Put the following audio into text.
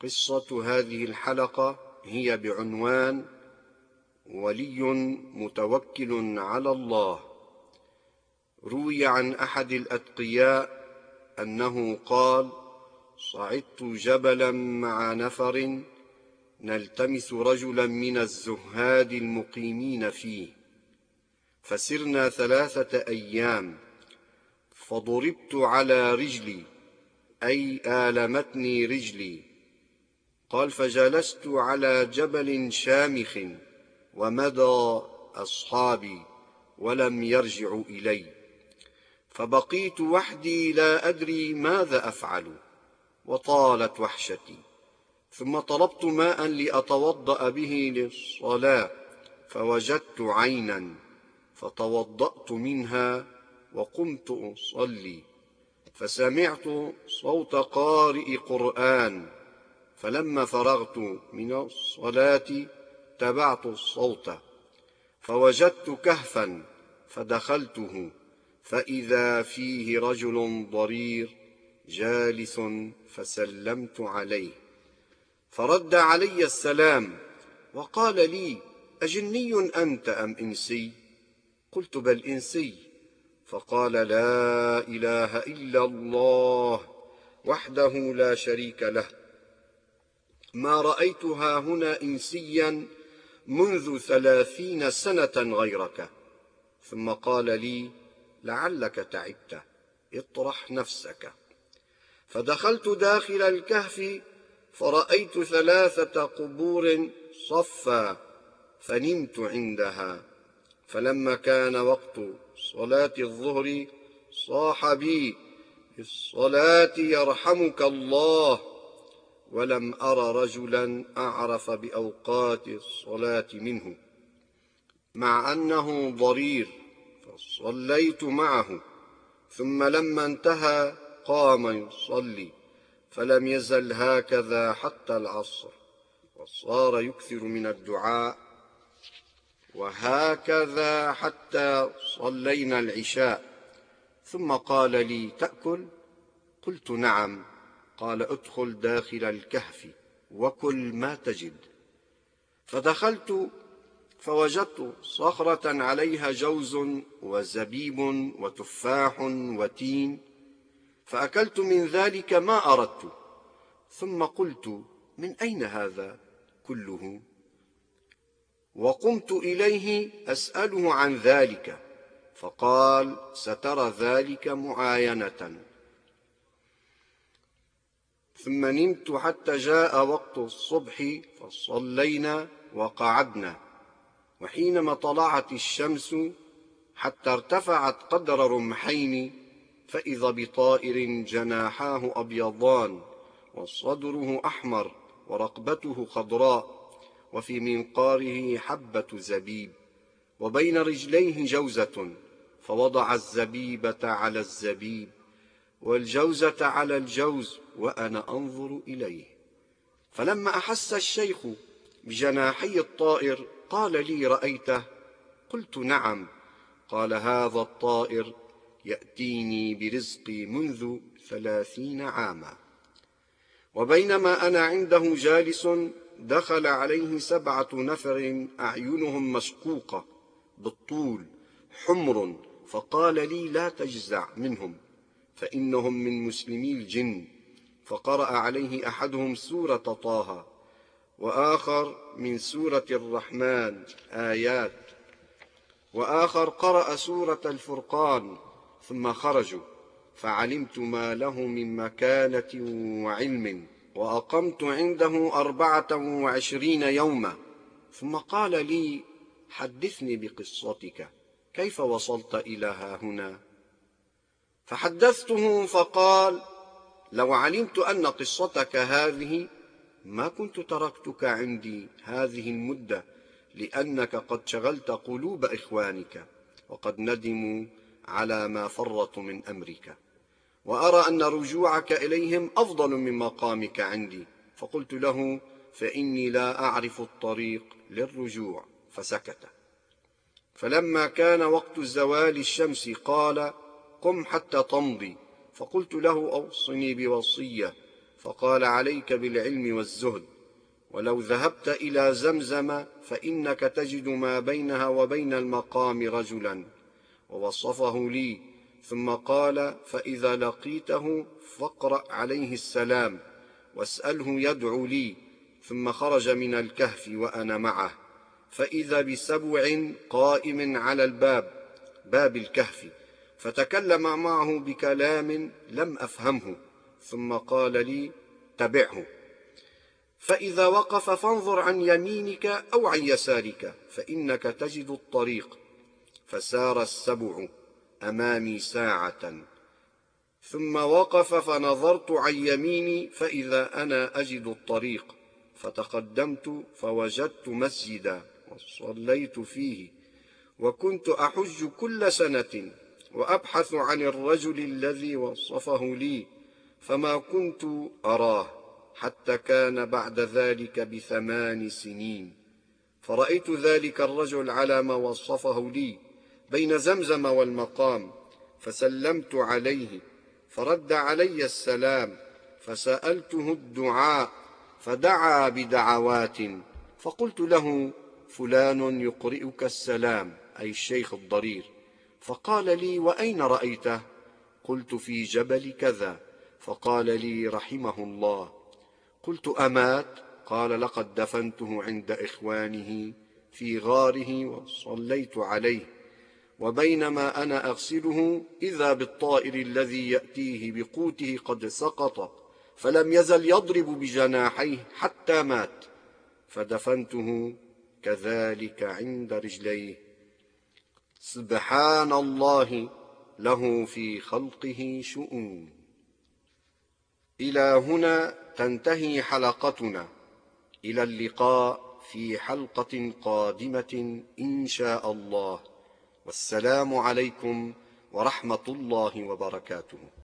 قصة هذه الحلقة هي بعنوان ولي متوكل على الله. روي عن أحد الأتقياء أنه قال: صعدت جبلا مع نفر نلتمس رجلا من الزهاد المقيمين فيه، فسرنا 3 أيام، فضربت على رجلي، أي آلمتني رجلي. قال: فجلست على جبل شامخ، ومضى أصحابي ولم يرجعوا إلي، فبقيت وحدي لا أدري ماذا أفعل، وطالت وحشتي. ثم طلبت ماء لأتوضأ به للصلاة، فوجدت عينا، فتوضأت منها وقمت أصلي، فسمعت صوت قارئ قرآن، فلما فرغت من الصلاة تبعت الصوت، فوجدت كهفا فدخلته، فإذا فيه رجل ضرير جالس، فسلمت عليه، فرد علي السلام وقال لي: أجني أنت أم إنسي؟ قلت: بل إنسي. فقال: لا إله إلا الله وحده لا شريك له، ما رأيت هاهنا إنسيا منذ 30 سنة غيرك. ثم قال لي: لعلك تعبت، اطرح نفسك. فدخلت داخل الكهف، فرأيت 3 قبور صفا، فنمت عندها. فلما كان وقت صلاة الظهر صاح بي: في الصلاة يرحمك الله. ولم أر رجلا أعرف بأوقات الصلاة منه، مع أنه ضرير، فصليت معه. ثم لما انتهى قام يصلي، فلم يزل هكذا حتى العصر، وصار يكثر من الدعاء، وهكذا حتى صلينا العشاء. ثم قال لي: تأكل؟ قلت: نعم. قال: ادخل داخل الكهف وكل ما تجد. فدخلت فوجدت صخرة عليها جوز وزبيب وتفاح وتين، فأكلت من ذلك ما أردت. ثم قلت: من أين هذا كله؟ وقمت إليه أسأله عن ذلك، فقال: سترى ذلك معاينة. ثم نمت حتى جاء وقت الصبح، فصلينا وقعدنا، وحينما طلعت الشمس حتى ارتفعت قدر رمحين، فإذا بطائر جناحاه أبيضان، وصدره أحمر، ورقبته خضراء، وفي منقاره حبة زبيب، وبين رجليه جوزة، فوضع الزبيبة على الزبيب والجوزة على الجوز، وأنا أنظر إليه. فلما أحس الشيخ بجناحي الطائر قال لي: رأيته؟ قلت: نعم. قال: هذا الطائر يأتيني برزقي منذ 30 عاما. وبينما أنا عنده جالس، دخل عليه 7 نفر أعينهم مشقوقة بالطول، حمر، فقال لي: لا تجزع منهم، فإنهم من مسلمي الجن. فقرأ عليه أحدهم سورة طه، وآخر من سورة الرحمن آيات، وآخر قرأ سورة الفرقان، ثم خرجوا، فعلمت ما له من مكانة وعلم، وأقمت عنده 24 يوما. ثم قال لي: حدثني بقصتك، كيف وصلت إلى هاهنا؟ فحدثته، فقال: لو علمت أن قصتك هذه ما كنت تركتك عندي هذه المدة، لأنك قد شغلت قلوب إخوانك، وقد ندموا على ما فرطوا من أمرك، وأرى أن رجوعك إليهم أفضل من مقامك عندي. فقلت له: فإني لا أعرف الطريق للرجوع. فسكت. فلما كان وقت زوال الشمس قال: قم حتى تمضي. فقلت له: أوصني بوصية. فقال: عليك بالعلم والزهد، ولو ذهبت إلى زمزم فإنك تجد ما بينها وبين المقام رجلا، ووصفه لي، ثم قال: فإذا لقيته فاقرأ عليه السلام واسأله يدعو لي. ثم خرج من الكهف وأنا معه، فإذا بسبع قائم على باب الكهف، فتكلم معه بكلام لم أفهمه، ثم قال لي: تبعه، فإذا وقف فانظر عن يمينك أو عن يسارك فإنك تجد الطريق. فسار السبع أمامي ساعة، ثم وقف، فنظرت عن يميني فإذا أنا أجد الطريق، فتقدمت فوجدت مسجدا وصليت فيه، وكنت أحج كل سنة وأبحث عن الرجل الذي وصفه لي، فما كنت أراه حتى كان بعد ذلك ب8 سنين، فرأيت ذلك الرجل على ما وصفه لي بين زمزم والمقام، فسلمت عليه فرد علي السلام، فسألته الدعاء فدعا بدعوات، فقلت له: فلان يقرئك السلام، أي الشيخ الضرير. فقال لي: وأين رأيته؟ قلت: في جبل كذا. فقال لي: رحمه الله. قلت: أمات؟ قال: لقد دفنته عند إخوانه في غاره وصليت عليه، وبينما أنا أغسله إذا بالطائر الذي يأتيه بقوته قد سقط، فلم يزل يضرب بجناحيه حتى مات، فدفنته كذلك عند رجليه. سبحان الله، له في خلقه شؤون. إلى هنا تنتهي حلقتنا، إلى اللقاء في حلقة قادمة إن شاء الله، والسلام عليكم ورحمة الله وبركاته.